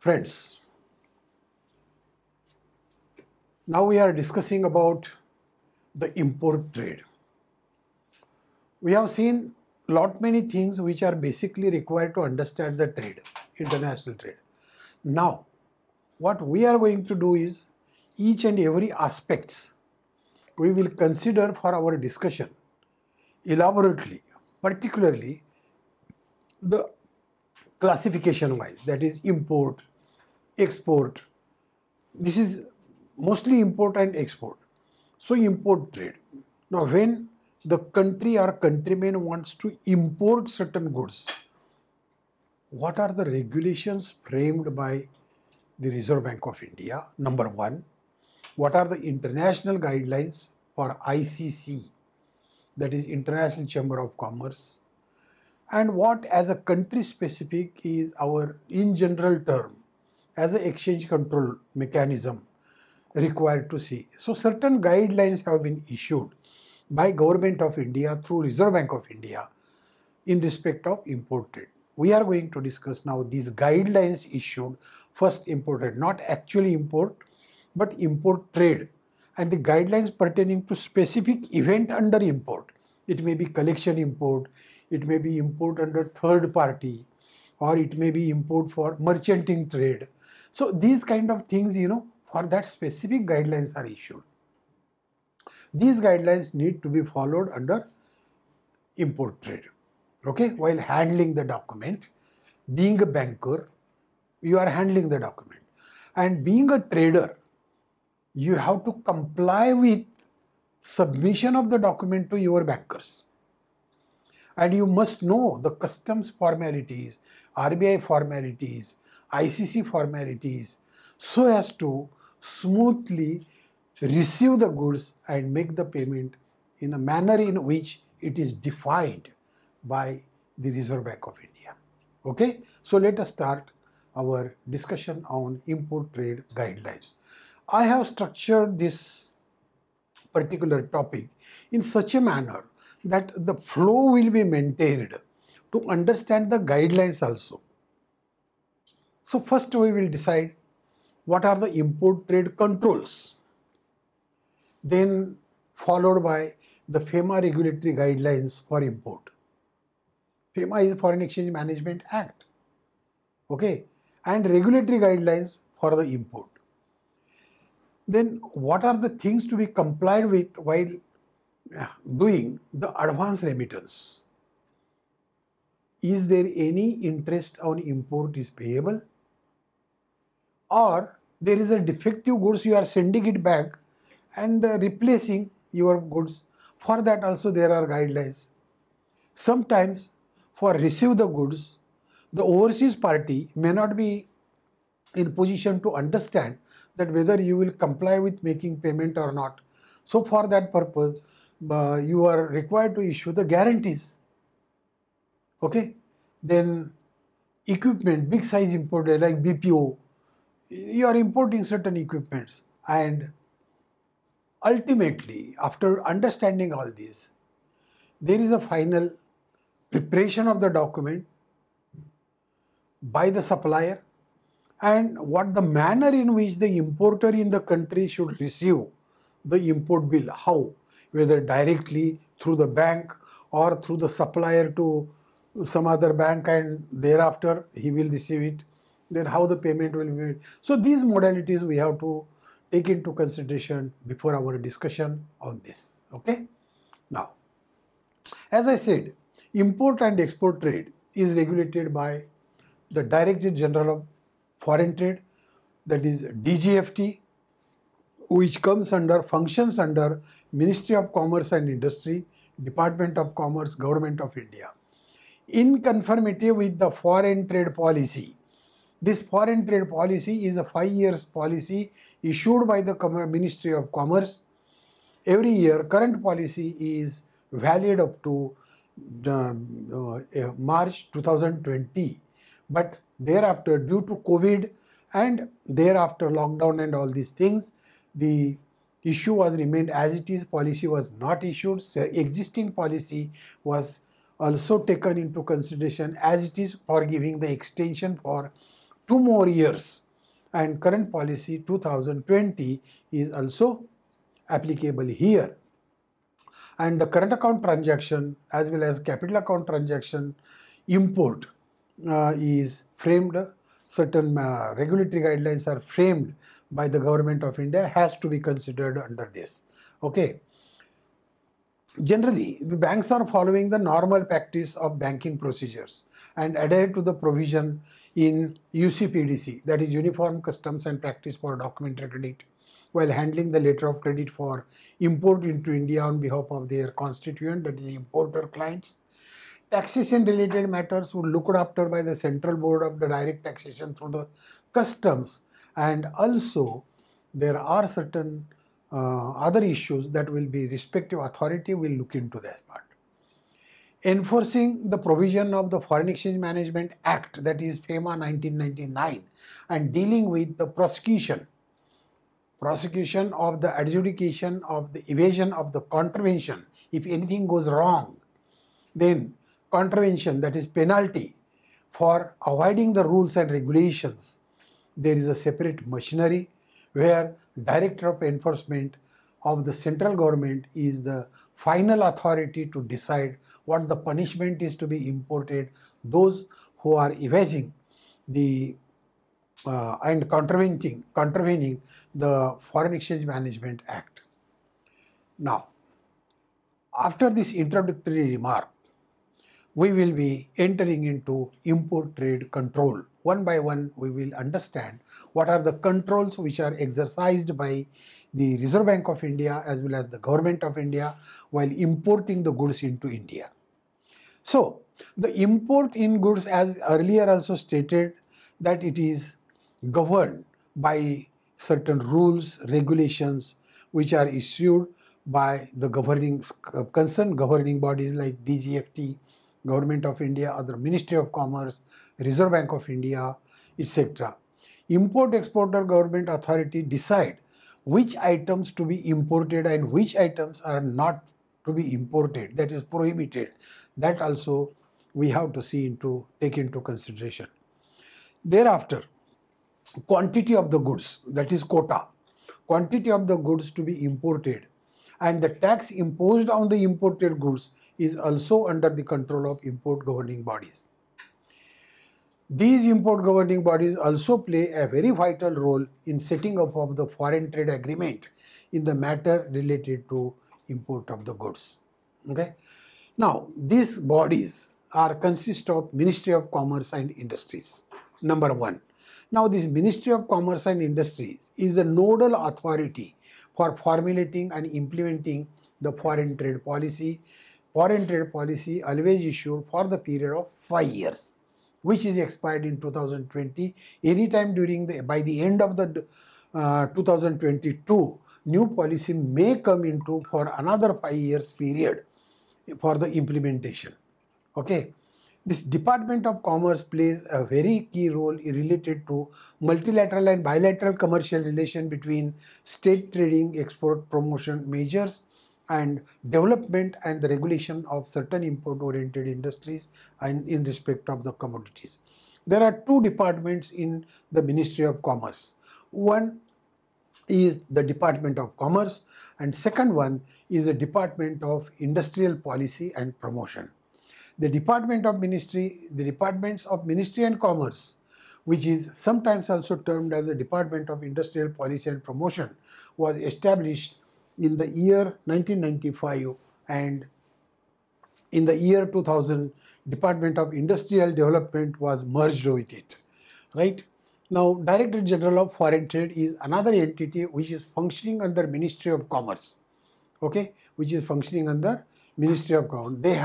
Friends, now we are discussing about the import trade. We have seen lot many things which are basically required to understand the trade, international trade. Now, what we are going to do is each and every aspects we will consider for our discussion elaborately, particularly the classification wise, that is import, export. This is mostly import and export. So import trade. Now when the country or countryman wants to import certain goods, what are the regulations framed by the Reserve Bank of India? Number one, what are the international guidelines for ICC, that is International Chamber of Commerce, and what as a country specific is our in general term as an exchange control mechanism required to see. So certain guidelines have been issued by Government of India through Reserve Bank of India in respect of import trade. We are going to discuss now these guidelines issued, first import trade, not actually import, but import trade, and the guidelines pertaining to specific event under import. It may be collection import, it may be import under third party, or it may be import for merchanting trade. So these kind of things, for that specific guidelines are issued. These guidelines need to be followed under import trade. Okay, while handling the document, being a banker, you are handling the document. And being a trader, you have to comply with submission of the document to your bankers. And you must know the customs formalities, RBI formalities, ICC formalities, so as to smoothly receive the goods and make the payment in a manner in which it is defined by the Reserve Bank of India. Okay, so let us start our discussion on import trade guidelines. I have structured this particular topic in such a manner that the flow will be maintained to understand the guidelines also. So first we will decide what are the import trade controls, then followed by the FEMA regulatory guidelines for import. FEMA is Foreign Exchange Management Act, okay, and regulatory guidelines for the import. Then what are the things to be complied with while doing the advance remittance? Is there any interest on import is payable? Or there is a defective goods, you are sending it back and replacing your goods. For that also there are guidelines. Sometimes for receive the goods, the overseas party may not be in position to understand that whether you will comply with making payment or not. So for that purpose, you are required to issue the guarantees. Okay. Then equipment, big size import like BPO, you are importing certain equipments, and ultimately after understanding all this, there is a final preparation of the document by the supplier and what the manner in which the importer in the country should receive the import bill, how, whether directly through the bank or through the supplier to some other bank and thereafter he will receive it, then how the payment will be made. So these modalities we have to take into consideration before our discussion on this. Okay. Now, as I said, import and export trade is regulated by the Director General of Foreign Trade, that is DGFT, which functions under Ministry of Commerce and Industry, Department of Commerce, Government of India. In conformity with the foreign trade policy, this foreign trade policy is a 5-year policy issued by the Ministry of Commerce. Every year, current policy is valid up to March 2020. But thereafter, due to COVID and thereafter lockdown and all these things, the issue was remained as it is, policy was not issued. So existing policy was also taken into consideration as it is for giving the extension for 2 more years, and current policy 2020 is also applicable here. And the current account transaction as well as capital account transaction import is framed, certain regulatory guidelines are framed by the government of India, has to be considered under this. Okay. Generally, the banks are following the normal practice of banking procedures and adhere to the provision in UCPDC, that is Uniform Customs and Practice for Documentary Credit, while handling the letter of credit for import into India on behalf of their constituent, that is importer clients. Taxation related matters would looked after by the Central Board of the Direct Taxation through the customs, and also there are certain other issues that will be respective authority will look into that part. Enforcing the provision of the Foreign Exchange Management Act, that is FEMA 1999, and dealing with the prosecution of the adjudication of the evasion of the contravention. If anything goes wrong, then contravention, that is penalty for avoiding the rules and regulations. There is a separate machinery where Director of Enforcement of the central government is the final authority to decide what the punishment is to be imposed those who are evading the and contravening the Foreign Exchange Management Act. Now, after this introductory remark, we will be entering into import trade control. One by one, we will understand what are the controls which are exercised by the Reserve Bank of India as well as the Government of India while importing the goods into India. So, the import in goods, as earlier also stated, that it is governed by certain rules, regulations which are issued by the concerned governing bodies like DGFT, Government of India, other Ministry of Commerce, Reserve Bank of India, etc. Import-exporter government authority decide which items to be imported and which items are not to be imported, that is prohibited. That also we have to take into consideration. Thereafter, quantity of the goods, that is quota, quantity of the goods to be imported, and the tax imposed on the imported goods is also under the control of import governing bodies. These import governing bodies also play a very vital role in setting up of the foreign trade agreement in the matter related to import of the goods. Okay. Now, these bodies consist of Ministry of Commerce and Industries, number one. Now, this Ministry of Commerce and Industries is the nodal authority for formulating and implementing the foreign trade policy. Foreign trade policy always issued for the period of 5 years, which is expired in 2020. Anytime by the end of the 2022, new policy may come into for another 5 years period for the implementation. Okay. This Department of Commerce plays a very key role related to multilateral and bilateral commercial relation between state trading, export promotion measures, and development and the regulation of certain import-oriented industries and in respect of the commodities. There are two departments in the Ministry of Commerce. One is the Department of Commerce, and second one is the Department of Industrial Policy and Promotion. The Departments of Ministry and Commerce, which is sometimes also termed as the Department of Industrial Policy and Promotion, was established in the year 1995, and in the year 2000, Department of Industrial Development was merged with it, right? Now, Director General of Foreign Trade is another entity which is functioning under Ministry of Commerce, okay, which is functioning under Ministry of Commerce. They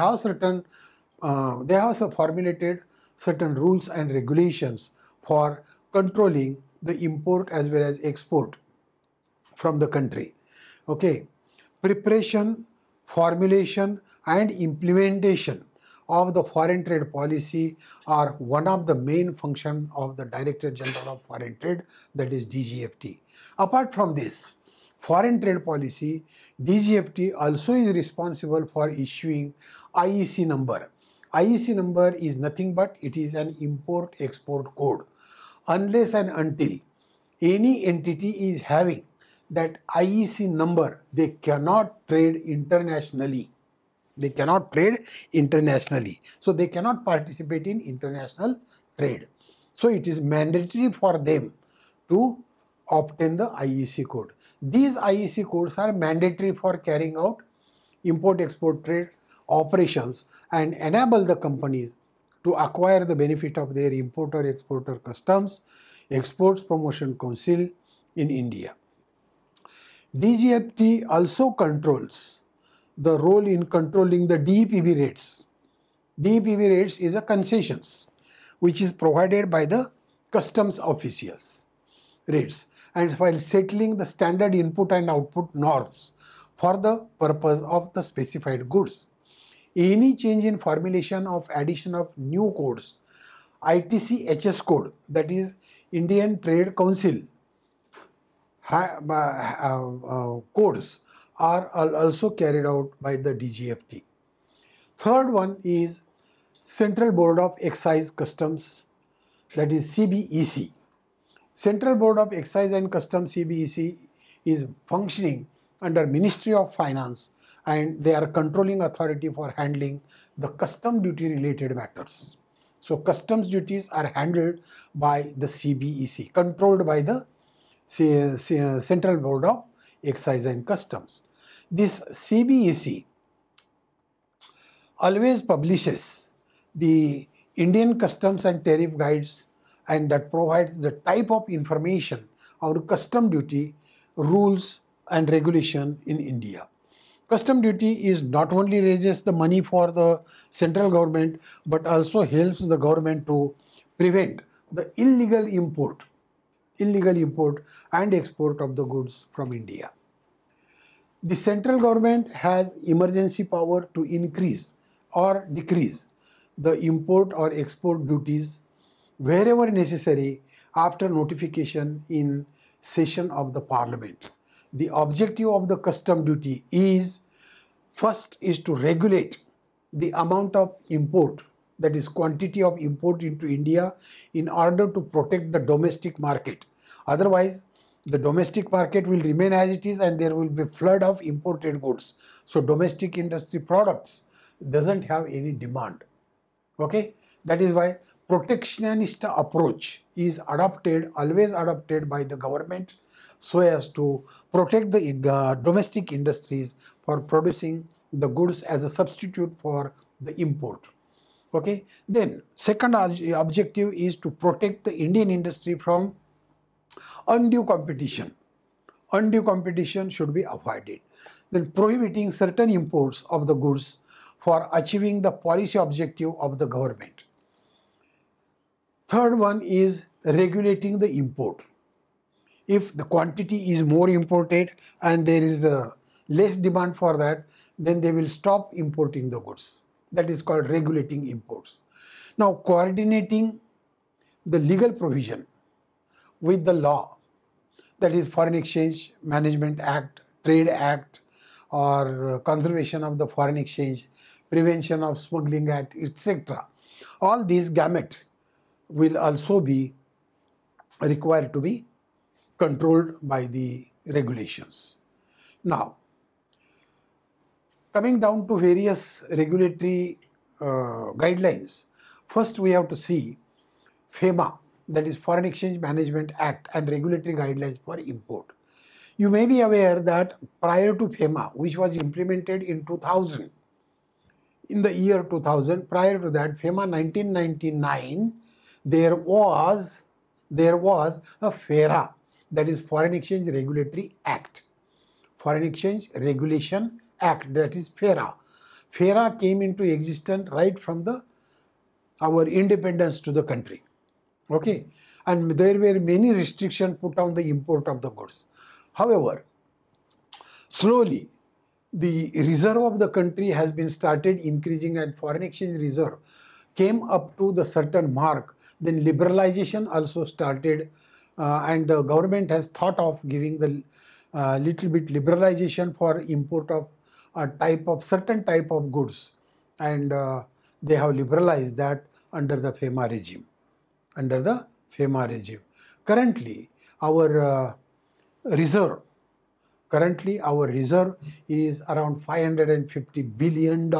have formulated certain rules and regulations for controlling the import as well as export from the country. Okay, preparation, formulation and implementation of the foreign trade policy are one of the main functions of the Director General of Foreign Trade, that is DGFT. Apart from this foreign trade policy, DGFT also is responsible for issuing IEC number. IEC number is nothing but it is an import-export code. unless and until any entity is having that IEC number, they cannot trade internationally. They cannot trade internationally. So they cannot participate in international trade. So it is mandatory for them to obtain the IEC code. These IEC codes are mandatory for carrying out import-export trade operations and enable the companies to acquire the benefit of their importer-exporter customs, Exports Promotion Council in India. DGFT also controls the role in controlling the DEPB rates. DEPB rates is a concessions which is provided by the customs officials rates, and while settling the standard input and output norms for the purpose of the specified goods. Any change in formulation of addition of new codes, ITC HS code, that is Indian Trade Council codes are also carried out by the DGFT. Third one is Central Board of Excise Customs, that is CBEC. Central Board of Excise and Customs CBEC is functioning under Ministry of Finance, and they are controlling authority for handling the custom duty related matters. So customs duties are handled by the CBEC, controlled by the Central Board of Excise and Customs. This CBEC always publishes the Indian Customs and Tariff Guides, and that provides the type of information on custom duty rules and regulation in India. Custom duty is not only raises the money for the central government, but also helps the government to prevent the illegal import and export of the goods from India. The central government has emergency power to increase or decrease the import or export duties wherever necessary after notification in session of the parliament. The objective of the custom duty is first is to regulate the amount of import, that is quantity of import into India, in order to protect the domestic market. Otherwise, the domestic market will remain as it is and there will be flood of imported goods. So domestic industry products doesn't have any demand. Okay, that is why protectionist approach is always adopted by the government, so as to protect the domestic industries for producing the goods as a substitute for the import. Okay, then second objective is to protect the Indian industry from undue competition. Undue competition should be avoided. Then prohibiting certain imports of the goods for achieving the policy objective of the government. Third one is regulating the import. If the quantity is more imported and there is less demand for that, then they will stop importing the goods. That is called regulating imports. Now, coordinating the legal provision with the law, that is Foreign Exchange Management Act, Trade Act, or Conservation of the Foreign Exchange, Prevention of Smuggling Act, etc. All these gamut will also be required to be controlled by the regulations. Now, coming down to various regulatory guidelines, first we have to see FEMA, that is Foreign Exchange Management Act, and regulatory guidelines for import. You may be aware that prior to FEMA, which was implemented in 2000, in the year 2000, prior to that, FEMA 1999, there was a FERA, that is Foreign Exchange Regulatory Act. Foreign Exchange Regulation Act, that is FERA. FERA came into existence right from our independence to the country. Okay, and there were many restrictions put on the import of the goods. However, slowly the reserve of the country has been started increasing, and foreign exchange reserve came up to the certain mark. Then liberalization also started, and the government has thought of giving the little bit liberalization for import of certain type of goods, and they have liberalized that under the FEMA regime. Under the FEMA regime. Currently, our reserve is around $550 billion,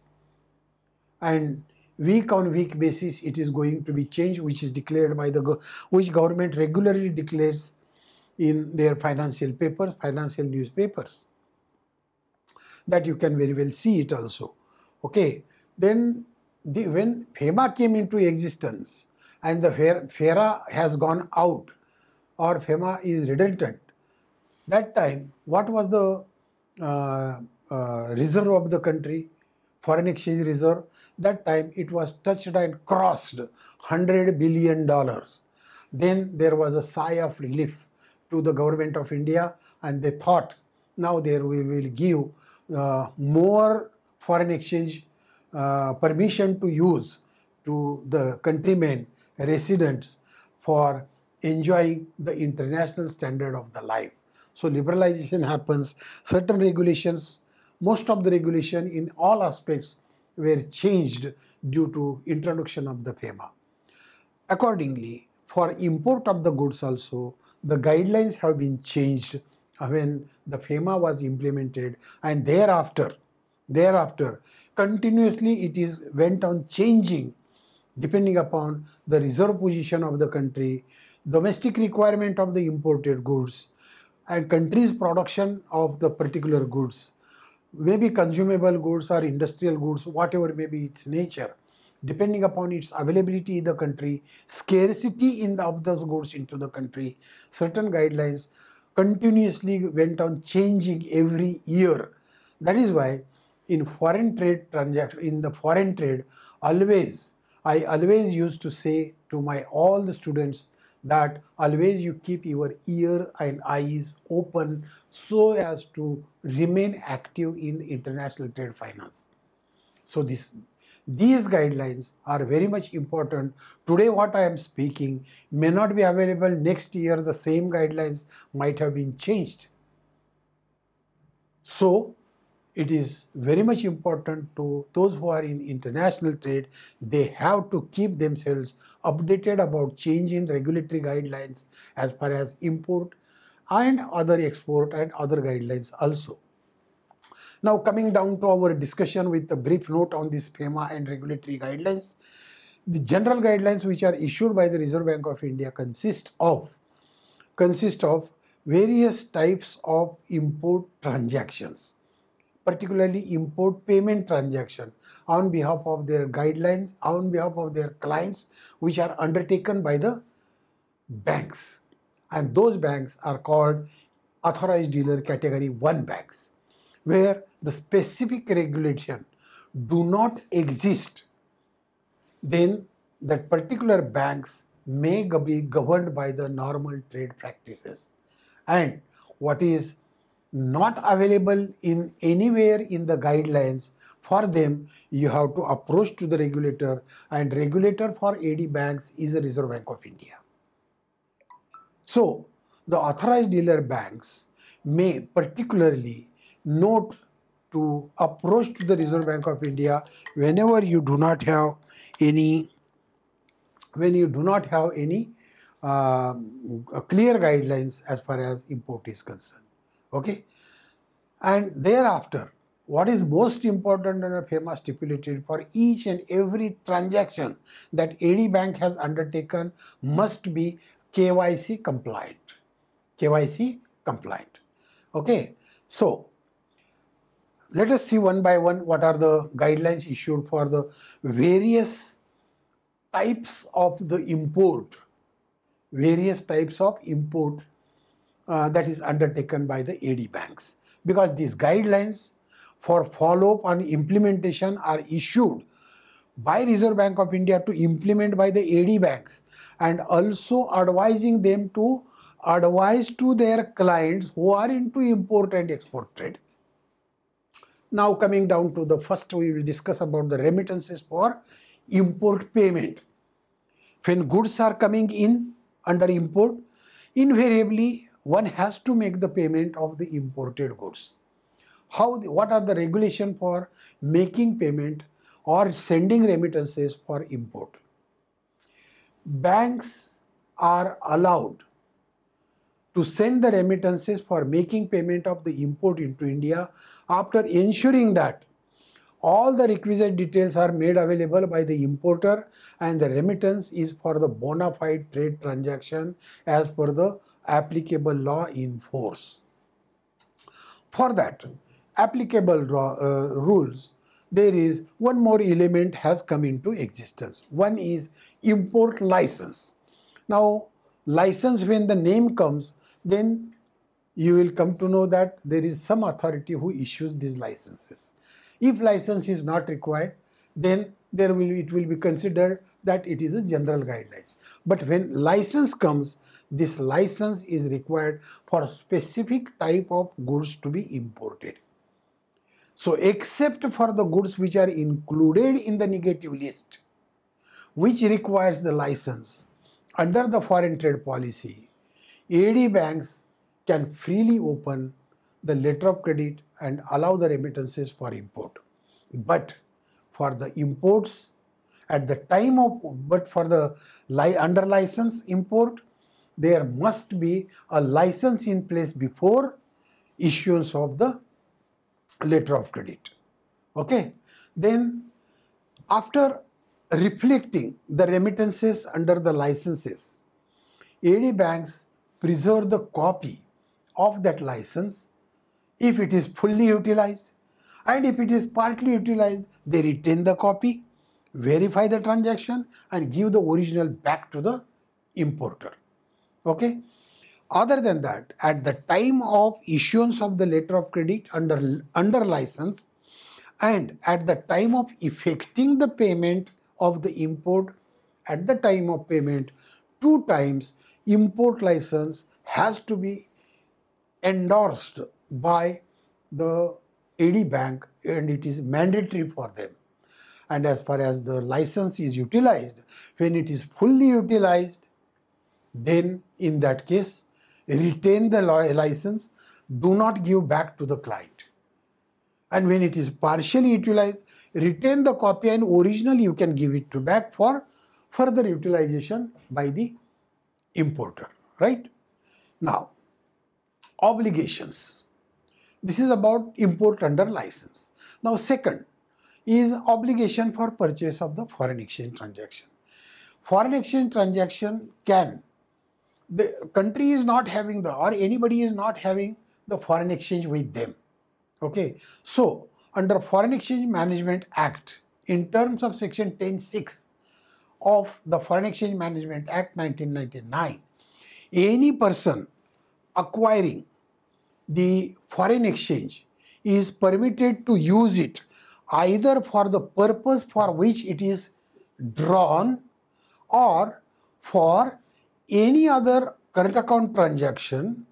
and week on week basis it is going to be changed, which is declared by which government regularly declares in their financial newspapers, that you can very well see it also. Okay, then when FEMA came into existence and the FERA has gone out, or FEMA is redundant, that time what was the reserve of the country? Foreign exchange reserve. That time it was touched and crossed $100 billion. Then there was a sigh of relief to the government of India, and they thought, now we will give more foreign exchange permission to use to the countrymen, residents, for enjoying the international standard of the life. So liberalization happens, certain regulations, most of the regulation in all aspects were changed due to introduction of the FEMA. Accordingly, for import of the goods also, the guidelines have been changed when the FEMA was implemented, and thereafter continuously it went on changing depending upon the reserve position of the country, domestic requirement of the imported goods, and country's production of the particular goods, maybe consumable goods or industrial goods, whatever may be its nature, depending upon its availability in the country, scarcity of those goods into the country, certain guidelines continuously went on changing every year. That is why in foreign trade I always used to say to all the students that always you keep your ear and eyes open so as to remain active in international trade finance. So these guidelines are very much important. Today what I am speaking may not be available next year. The same guidelines might have been changed. So it is very much important to those who are in international trade. They have to keep themselves updated about changing regulatory guidelines as far as import and other export and other guidelines also. Now coming down to our discussion with a brief note on this FEMA and regulatory guidelines. The general guidelines which are issued by the Reserve Bank of India consist of various types of import transactions, particularly import payment transaction on behalf of their guidelines, on behalf of their clients, which are undertaken by the banks. And those banks are called authorized dealer category 1 banks, where the specific regulation do not exist. Then that particular banks may be governed by the normal trade practices. And what is not available in anywhere in the guidelines, for them you have to approach to the regulator, and regulator for AD banks is the Reserve Bank of India. So the authorized dealer banks may particularly note to approach to the Reserve Bank of India whenever you do not have any clear guidelines as far as import is concerned. Okay, and thereafter, what is most important under FEMA stipulated, for each and every transaction that AD bank has undertaken must be KYC compliant. Okay, so let us see one by one what are the guidelines issued for the various types of the import, that is undertaken by the AD banks. Because these guidelines for follow-up and implementation are issued by Reserve Bank of India to implement by the AD banks, and also advising them to advise to their clients who are into import and export trade. Now coming down to the first, we will discuss about the remittances for import payment. When goods are coming in under import, invariably one has to make the payment of the imported goods. What are the regulations for making payment or sending remittances for import? Banks are allowed to send the remittances for making payment of the import into India after ensuring that all the requisite details are made available by the importer and the remittance is for the bona fide trade transaction as per the applicable law in force. For that applicable rules, there is one more element has come into existence. One is import license. Now, license, when the name comes, then you will come to know that there is some authority who issues these licenses. If license is not required, then it will be considered that it is a general guidelines. But when license comes, this license is required for a specific type of goods to be imported. So except for the goods which are included in the negative list, which requires the license, under the foreign trade policy, AD banks can freely open the letter of credit and allow the remittances for import. But for the imports at the time of, but for the under license import, there must be a license in place before issuance of the letter of credit. Okay. Then after reflecting the remittances under the licenses, AD banks preserve the copy of that license if it is fully utilized, and if it is partly utilized, they retain the copy, verify the transaction and give the original back to the importer. Okay. Other than that, at the time of issuance of the letter of credit under license and at the time of effecting the payment of the import, at the time of payment, 2 times import license has to be endorsed by the AD bank and it is mandatory for them. And as far as the license is utilized, when it is fully utilized, then in that case, retain the license, do not give back to the client. And when it is partially utilized, retain the copy and original you can give it to back for further utilization by the importer, right? Now, obligations. This is about import under license. Now, second is obligation for purchase of the foreign exchange transaction. Foreign exchange transaction can, the country is not having the, or anybody is not having the foreign exchange with them. Okay. So, under Foreign Exchange Management Act, in terms of section 10(6) of the Foreign Exchange Management Act 1999, any person acquiring the foreign exchange is permitted to use it either for the purpose for which it is drawn or for any other current account transaction,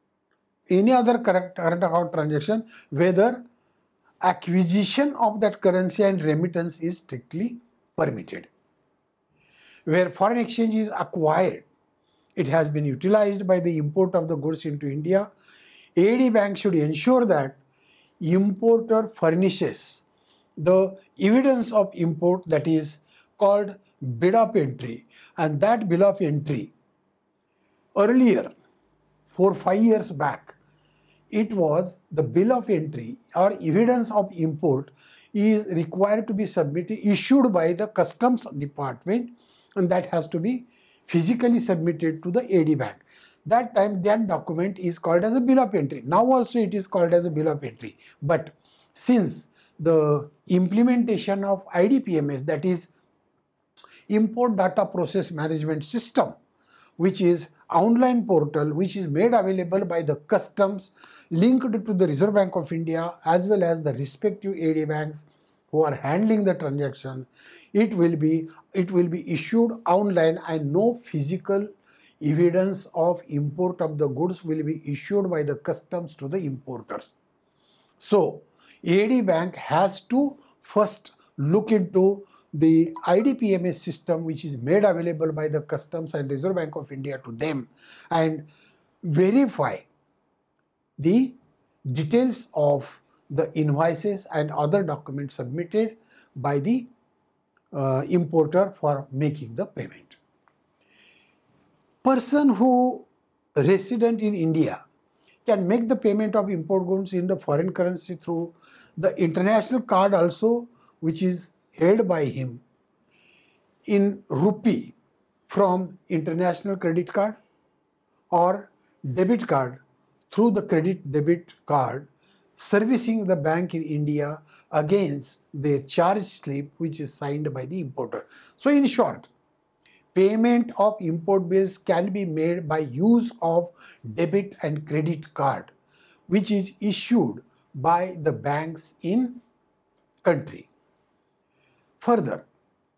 whether acquisition of that currency and remittance is strictly permitted. Where foreign exchange is acquired, it has been utilized by the import of the goods into India. AD bank should ensure that importer furnishes the evidence of import, that is called bill of entry, and that bill of entry earlier, 4-5 years back, it was the bill of entry or evidence of import is required to be issued by the customs department, and that has to be physically submitted to the AD bank. That time that document is called as a bill of entry. Now also it is called as a bill of entry. But since the implementation of IDPMS, that is Import Data Process Management System, which is online portal which is made available by the customs linked to the Reserve Bank of India as well as the respective AD banks who are handling the transaction, it will be issued online and no physical evidence of import of the goods will be issued by the customs to the importers. So, AD bank has to first look into the IDPMS system which is made available by the customs and Reserve Bank of India to them and verify the details of the invoices and other documents submitted by the importer for making the payment. person who resident in India can make the payment of import goods in the foreign currency through the international card also, which is held by him in rupee from international credit card, or debit card through the credit debit card servicing the bank in India against their charge slip, which is signed by the importer. So in short, payment of import bills can be made by use of debit and credit card, which is issued by the banks in country. Further,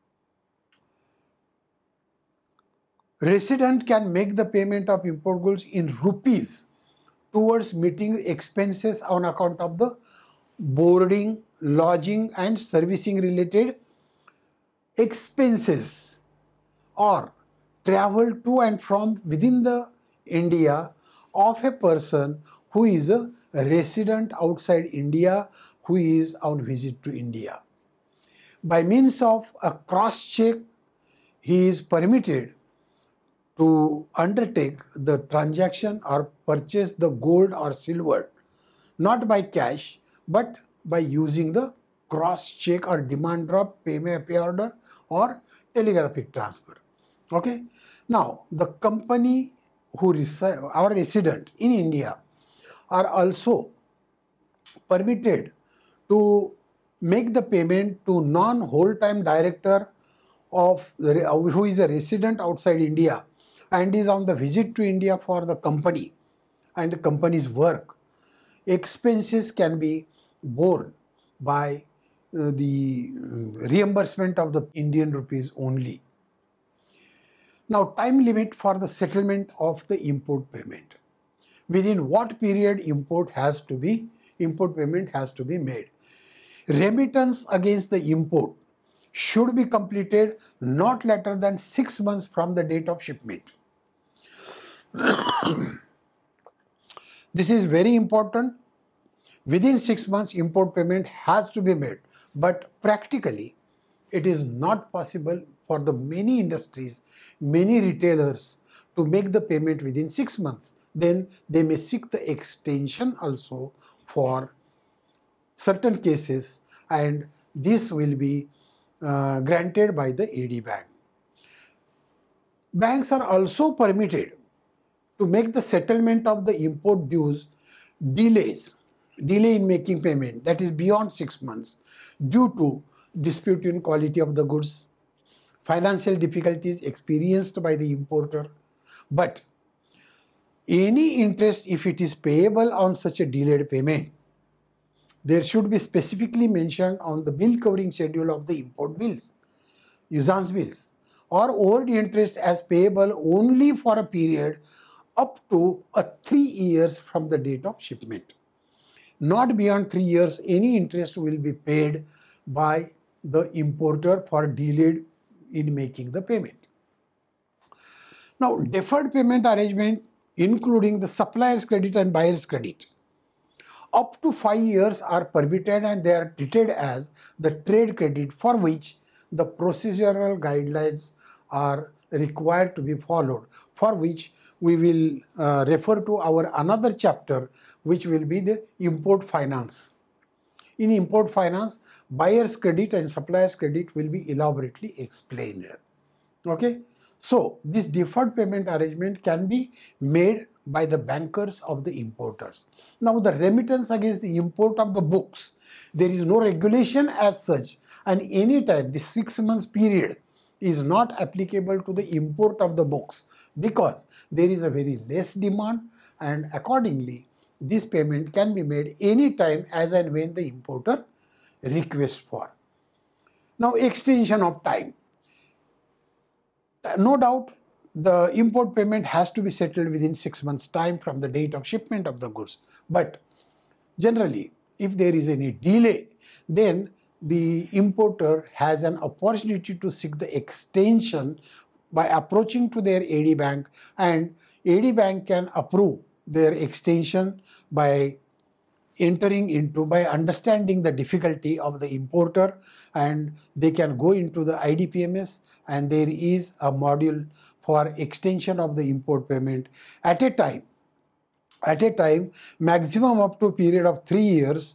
resident can make the payment of import goods in rupees towards meeting expenses on account of the boarding, lodging and servicing related expenses, or travel to and from within the India of a person who is a resident outside India who is on visit to India. By means of a cross check, he is permitted to undertake the transaction or purchase the gold or silver, not by cash, but by using the cross check or demand draft, pay order or telegraphic transfer. Okay. Now, the company who our resident in India are also permitted to make the payment to non-whole-time director of who is a resident outside India and is on the visit to India for the company and the company's work. Expenses can be borne by the reimbursement of the Indian rupees only. Now, time limit for the settlement of the import payment. Within what period import payment has to be made. Remittance against the import should be completed not later than 6 months from the date of shipment. This is very important. Within 6 months, import payment has to be made. But practically, it is not possible for the many industries, many retailers to make the payment within 6 months. Then they may seek the extension also for certain cases, and this will be granted by the AD Bank. Banks are also permitted to make the settlement of the import dues delay in making payment, that is beyond 6 months, due to dispute in quality of the goods, financial difficulties experienced by the importer. But any interest, if it is payable on such a delayed payment, there should be specifically mentioned on the bill covering schedule of the import bills, usance bills, or overdue interest as payable only for a period up to 3 years from the date of shipment. Not beyond 3 years, any interest will be paid by the importer for delayed in making the payment. Now, deferred payment arrangement, including the supplier's credit and buyer's credit, up to 5 years are permitted, and they are treated as the trade credit, for which the procedural guidelines are required to be followed, for which we will refer to our another chapter, which will be the import finance. In import finance, buyer's credit and supplier's credit will be elaborately explained. Okay. So, this deferred payment arrangement can be made by the bankers of the importers. Now, the remittance against the import of the books, there is no regulation as such, and anytime the 6 months period is not applicable to the import of the books, because there is a very less demand, and accordingly this payment can be made anytime as and when the importer requests for. Now, extension of time. No doubt the import payment has to be settled within 6 months time from the date of shipment of the goods. But generally, if there is any delay, then the importer has an opportunity to seek the extension by approaching to their AD Bank, and AD Bank can approve their extension by entering into by understanding the difficulty of the importer, and they can go into the IDPMS, and there is a module for extension of the import payment at a time. At a time, maximum up to a period of 3 years,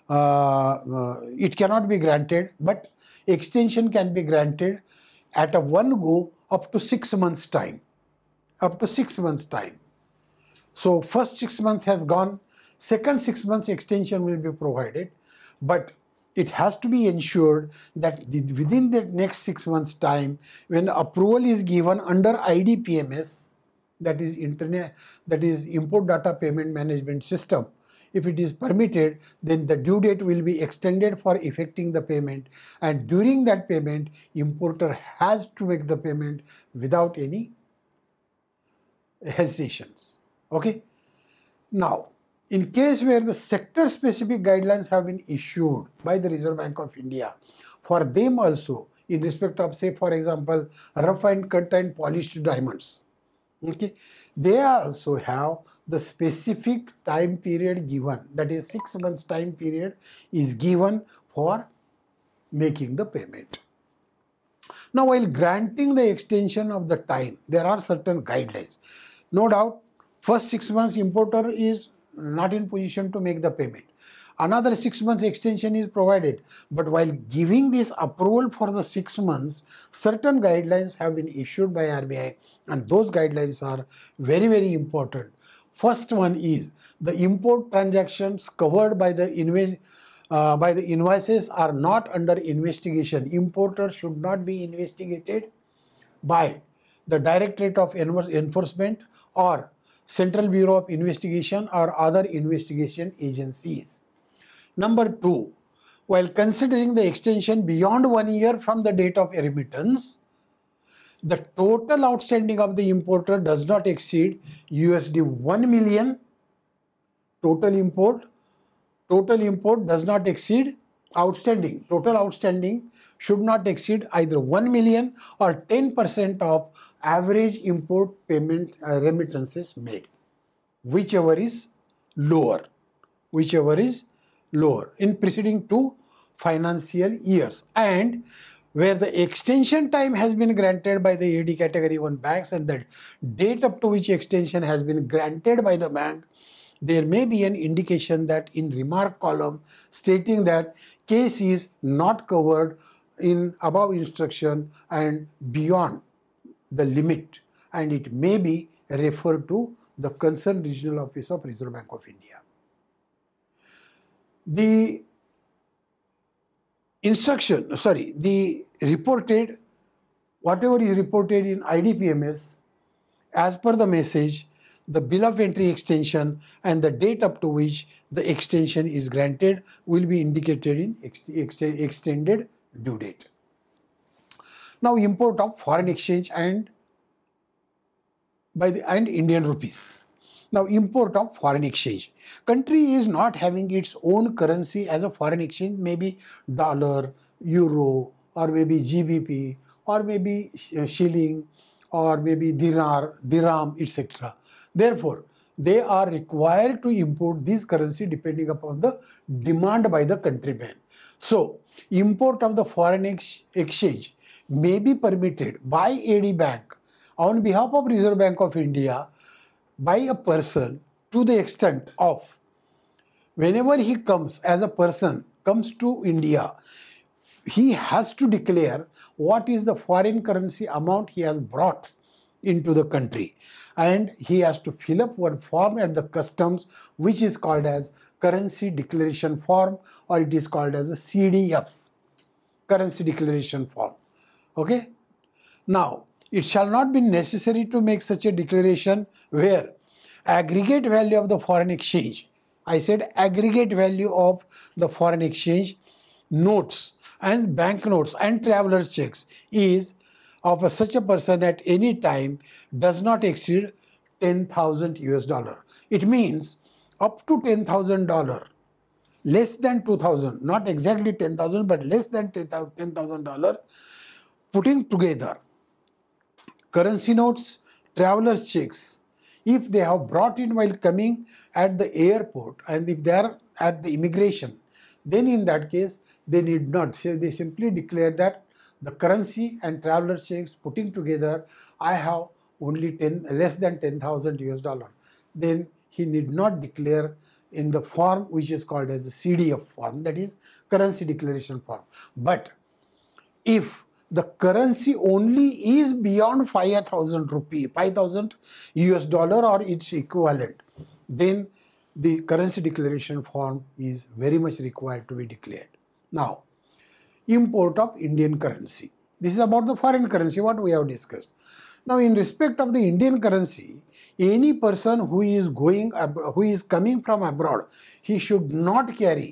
it cannot be granted, but extension can be granted at a one go up to 6 months time. Up to 6 months time. So first 6 months has gone, second 6 months extension will be provided, but it has to be ensured that within the next 6 months time, when approval is given under IDPMS, that is Import Data Payment Management System, if it is permitted, then the due date will be extended for effecting the payment, and during that payment, importer has to make the payment without any hesitations. Okay. Now, in case where the sector-specific guidelines have been issued by the Reserve Bank of India, for them also, in respect of, say, for example, rough and cut and polished diamonds, okay, they also have the specific time period given, that is 6 months time period is given for making the payment. Now, while granting the extension of the time, there are certain guidelines. No doubt, first 6 months importer is not in position to make the payment. Another 6 months extension is provided. But while giving this approval for the 6 months, certain guidelines have been issued by RBI, and those guidelines are very, very important. First one is the import transactions covered by the invoices are not under investigation. Importer should not be investigated by the Directorate of Enforcement or Central Bureau of Investigation or other investigation agencies. Number 2, while considering the extension beyond 1 year from the date of remittance, the total outstanding of the importer does not exceed USD 1 million. Total import does not exceed outstanding. Total outstanding should not exceed either 1 million or 10% of average import payment remittances made, whichever is lower in preceding 2 financial years, and where the extension time has been granted by the AD category 1 banks and the date up to which extension has been granted by the bank, there may be an indication that in remark column stating that case is not covered in above instruction and beyond the limit, and it may be referred to the concerned regional office of Reserve Bank of India. The reported, whatever is reported in IDPMS, as per the message, the bill of entry extension and the date up to which the extension is granted will be indicated in extended due date. Now, import of foreign exchange and Indian rupees. Now, import of foreign exchange. Country is not having its own currency as a foreign exchange, maybe dollar, euro, or maybe GBP, or maybe shilling, or maybe dirham, etc. Therefore, they are required to import this currency depending upon the demand by the countryman. So, import of the foreign exchange may be permitted by AD Bank on behalf of Reserve Bank of India by a person to the extent of whenever he comes as a person, comes to India, he has to declare what is the foreign currency amount he has brought into the country, and he has to fill up one form at the customs which is called as currency declaration form, or it is called as a CDF, currency declaration form. Okay. Now, it shall not be necessary to make such a declaration where aggregate value of the foreign exchange, I said aggregate value of the foreign exchange notes and banknotes and traveler's checks is of such a person at any time does not exceed 10,000 US dollar. It means up to $10,000, less than 2,000, not exactly 10,000, but less than $10,000, putting together currency notes, traveler's checks, if they have brought in while coming at the airport, and if they are at the immigration, then in that case, they need not. So they simply declare that the currency and traveler checks putting together, I have only less than 10,000 US dollar. Then he need not declare in the form which is called as a CDF form, that is currency declaration form. But if the currency only is beyond 5,000 rupee, 5,000 US dollar or its equivalent, then the currency declaration form is very much required to be declared. Now, import of Indian currency. This is about the foreign currency, what we have discussed. Now, in respect of the Indian currency, any person who is coming from abroad, he should not carry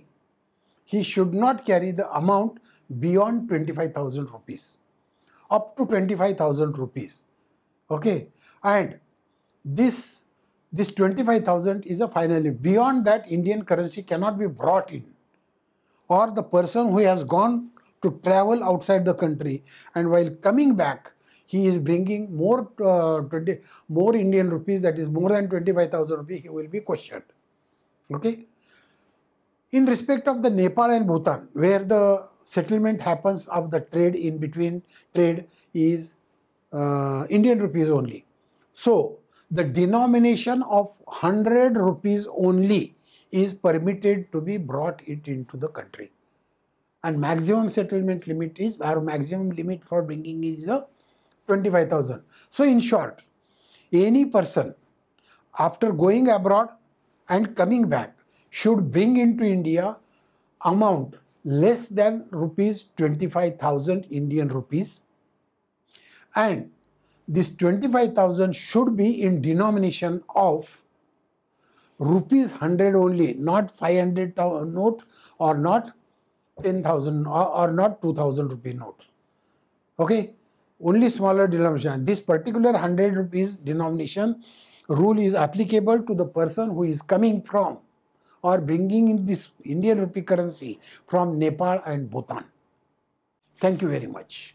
the amount beyond 25,000 rupees, up to 25,000 rupees. Okay, and this 25,000 is a final limit. Beyond that, Indian currency cannot be brought in, or the person who has gone to travel outside the country and while coming back, he is bringing more Indian rupees, that is more than 25,000 rupees, he will be questioned. Okay. In respect of the Nepal and Bhutan, where the settlement happens of the trade in between trade is Indian rupees only. So the denomination of 100 rupees only is permitted to be brought it into the country. And maximum settlement limit is, our maximum limit for bringing is 25,000. So in short, any person after going abroad and coming back should bring into India amount less than rupees 25,000 Indian rupees, and this 25,000 should be in denomination of rupees 100 only, not 500 note or not 10,000 or not 2,000 rupee note. Okay, only smaller denomination. This particular 100 rupees denomination rule is applicable to the person who is coming from or bringing in this Indian rupee currency from Nepal and Bhutan. Thank you very much.